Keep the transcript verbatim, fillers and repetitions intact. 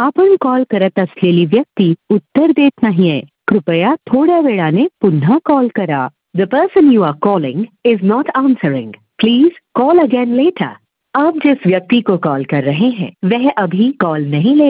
आपण कॉल करत असलेली व्यक्ती उत्तर देत नाहीये. कृपया थोड्या वेळाने पुन्हा कॉल करा. The person you are calling is not answering. Please call again later. आप जिस व्यक्ति को कॉल कर रहे हैं वह अभी कॉल नहीं ले